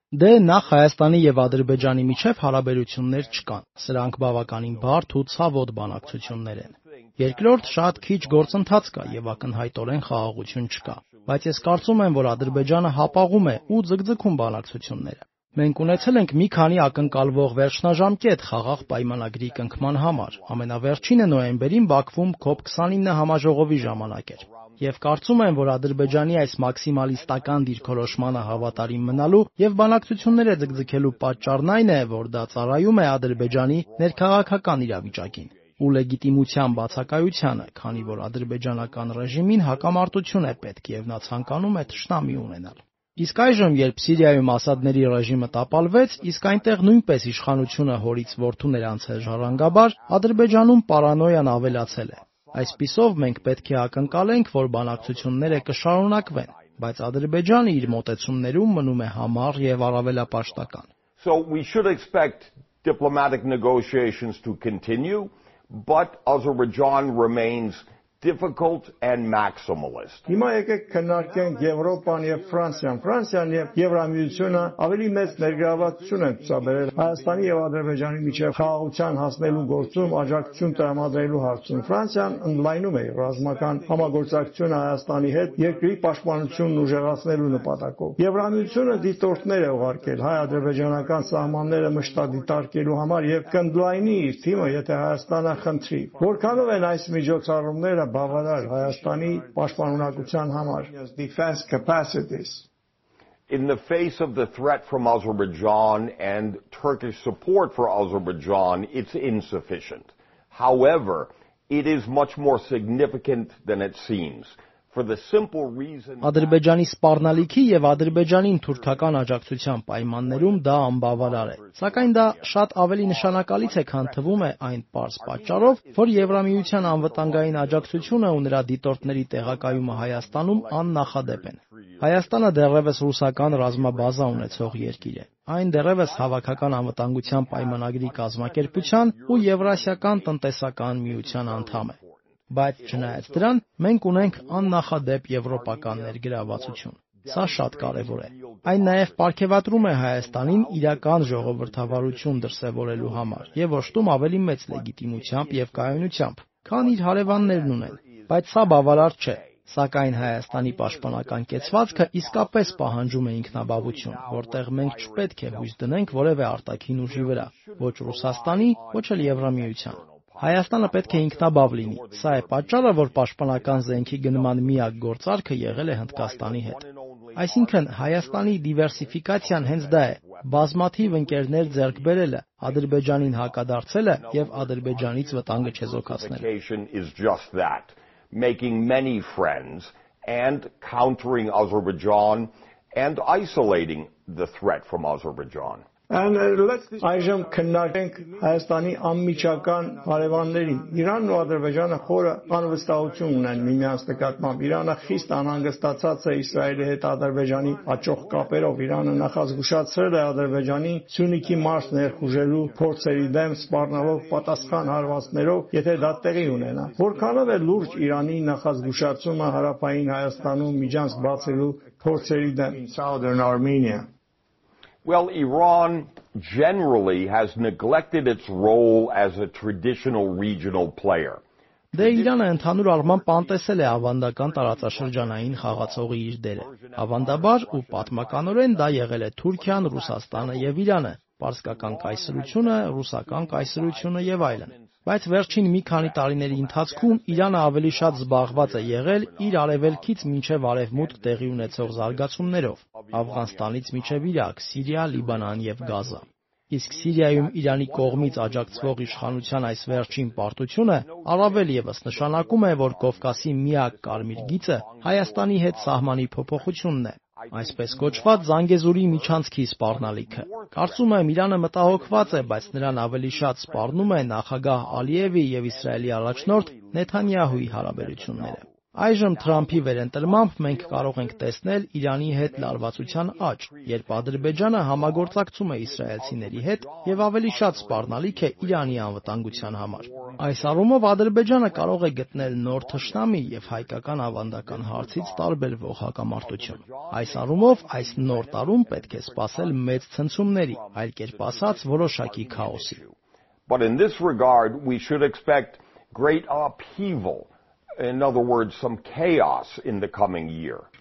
Դե նախ Հայաստանի եւ Ադրբեջանի միջև հարաբերություններ չկան։ Սրանք բավականին բարդ ու ցավոտ բանակցություններ են։ Երկրորդ, շատ քիչ գործընթաց կա եւ ակնհայտորեն խաղաղություն չկա։ Բայց ես կարծում եմ, որ Ադրբեջանը հապաղում է ու ձգձգում բանակցությունները։ Մենք ունեցել ենք մի քանի ակնկալվող վերջնաժամկետ խաղաղ պայմանագրի կնքման համար։ Ամենավերջինը նոյեմբերին Բաքվում COP29 համաժողովի ժամանակ էր։ Եվ կարծում եմ, որ Ադրբեջանի այս մաքսիմալիստական դիրքորոշմանը հավատարիմ մնալու եւ բանակցությունները ձգձգելու պատճառն այն է, որ դա ծառայում է Ադրբեջանի ներքաղաքական իրավիճակին ու լեգիտիմության բացակայությանը, քանի որ ադրբեջանական ռեժիմին հակամարտություն է պետք եւ նա ցանկանում է թշնամի ունենալ։ Իսկ այժմ, երբ Սիրիայում Ասադների ռեժիմը տապալվեց, իսկ այնտեղ նույնպես իշխանությունը հորից որդուն էր անցել ժառանգաբար, Ադրբեջանում պարանոյան ավելացել է։ Այսպիսով մենք պետք է ակնկալենք, որ բանակցությունները կշարունակվեն, բայց Ադրբեջանը իր մոտեցումներում մնում է համառ եւ առավելապաշտական։ So we should expect diplomatic negotiations to continue, but Azerbaijan remains difficult and maximalist. Հիմա եկեք քննարկենք Եվրոպան եւ Ֆրանսիան։ Ֆրանսիան եւ Եվրամիությունը ավելի մեծ ներգրավվածություն են ցուցաբերել Հայաստանի եւ Ադրբեջանի միջև խաղաղության հասնելու գործում աջակցություն տրամադրելու հարցում։ Ֆրանսիան ընդլայնում է ռազմական համագործակցությունը Հայաստանի հետ երկրի պաշտպանությունն ուժեղացնելու նպատակով։ Եվրամիությունը դիտորդներ է ուղարկել հայ-ադրբեջանական սահմանները մշտադիտարկելու համար եւ կընդլայնի իր թիմը, եթե Հայաստանը խնդրի։ Որքանով են այս միջոցառումները բավարար Հայաստանի պաշտպանունակության համար defense capacities. In the face of the threat from Azerbaijan and Turkish support for Azerbaijan, it's insufficient. However, it is much more significant than it seems. For the simple reason Ադրբեջանի սպառնալիքի եւ Ադրբեջանին թուրքական աջակցության պայմաններում դա անբավարար է։ Սակայն դա շատ ավելի նշանակալից է, քան թվում է այն պարզ պատճառով, որ Եվրամիության անվտանգային աջակցությունը ու նրա դիտորդների տեղակայումը Հայաստանում աննախադեպ են։ Հայաստանը դեռևս ռուսական ռազմաբազա ունեցող երկիր է։ Այն դեռևս հավաքական անվտանգության պայմանագրի կազմակերպության ու Եվրասիական տնտեսական միության անդամ է։ Բայց չնայած դրան, մենք ունենք աննախադեպ եվրոպական ներգրավվածություն։ Սա շատ կարևոր է։ Այն նաև պարգևատրում է Հայաստանին իրական ժողովրդավարություն դրսևորելու համար եւ օժտում ավելի մեծ լեգիտիմությամբ եւ կայունությամբ, քան իր հարևաններն ունեն։ Բայց սա բավարար չէ։ Սակայն Հայաստանի պաշտպանական կեցվածքը իսկապես պահանջում է ինքնաբավություն, որտեղ մենք չպետք է հույս դնենք որևէ արտաքին ուժի վրա, ոչ Ռուսաստանի, ոչ էլ Եվրամիության։ Հայաստանը պետք է ինքնաբավ լինի։ Սա է պատճառը, որ պաշտպանական զենքի գնման միակ գործարքը եղել է Հնդկաստանի հետ։ Այսինքն Հայաստանի դիվերսիֆիկացիան հենց դա է՝ բազմաթիվ ընկերներ ձեռք բերելը, Ադրբեջանին հակադարձելը եւ Ադրբեջանից վտանգը չեզոքացնելը։ Making many friends and countering Azerbaijan and isolating the threat from Azerbaijan. Այժմ քննարկենք Հայաստանի անմիջական հարևաններին։ Իրանն ու Ադրբեջանը խորը անվստահություն ունեն միմյանց նկատմամբ։ Իրանը խիստ անհանգստացած է Իսրայելի հետ Ադրբեջանի աճող կապերով։ Իրանը նախազգուշացրել է Ադրբեջանի Սյունիքի մարզ ներխուժելու փորձերի դեմ սպառնալով պատասխան հարվածներով, եթե դա տեղի ունենա։ Որքանով է լուրջ Իրանի նախազգուշացումը հարավային Հայաստանում միջանց բացելու փորձերի դեմ Southern Armenia? Well, Iran generally has neglected its role as a traditional regional player. Դե Իրանը ընդհանուր առմամբ անտեսել է ավանդական տարածաշրջանային խաղացողի իր դերը։ Ավանդաբար ու պատմականորեն դա եղել է Թուրքիան, Ռուսաստանը եւ Իրանը, պարսկական կայսրությունը, ռուսական կայսրությունը եւ այլն։ Բայց վերջին մի քանի տարիների ընթացքում Իրանը ավելի շատ զբաղված է եղել իր արևելքից մինչև արևմուտք տեղի ունեցող զարգացումներով, Աֆղանստանից մինչև Իրաք, Սիրիա, Լիբանան եւ Գազա։ Իսկ Սիրիայում Իրանի կողմից աջակցվող իշխանության այս վերջին պարտությունը առավել եւս նշանակում է, որ Կովկասի միակ կարմիր գիծը Հայաստանի հետ սահմանի փոփոխությունն է, այսպես կոչված Զանգեզուրի միջանցքի սպառնալիքը։ Կարծում եմ Իրանը մտահոգված է, բայց նրան ավելի շատ սպառնում է նախագահ Ալիևի եւ Իսրայելի առաջնորդ Նեթանյահուի հարաբերությունները։ Այժմ Թրամփի վերընտրմամբ մենք կարող ենք տեսնել Իրանի հետ լարվածության աճ, երբ Ադրբեջանը համագործակցում է իսրայելցիների հետ եւ ավելի շատ սպառնալիք է Իրանի անվտանգության համար։ Այս առումով Ադրբեջանը կարող է գտնել նոր թշնամի եւ հայկական ավանդական հարցից տարբերվող հակամարտություն։ Այս առումով այս նոր տարում պետք է սպասել մեծ ցնցումների, այլ կերպ ասած որոշակի քաոսի։ But in this regard, we should expect great upheaval. In other words, some chaos in the coming year.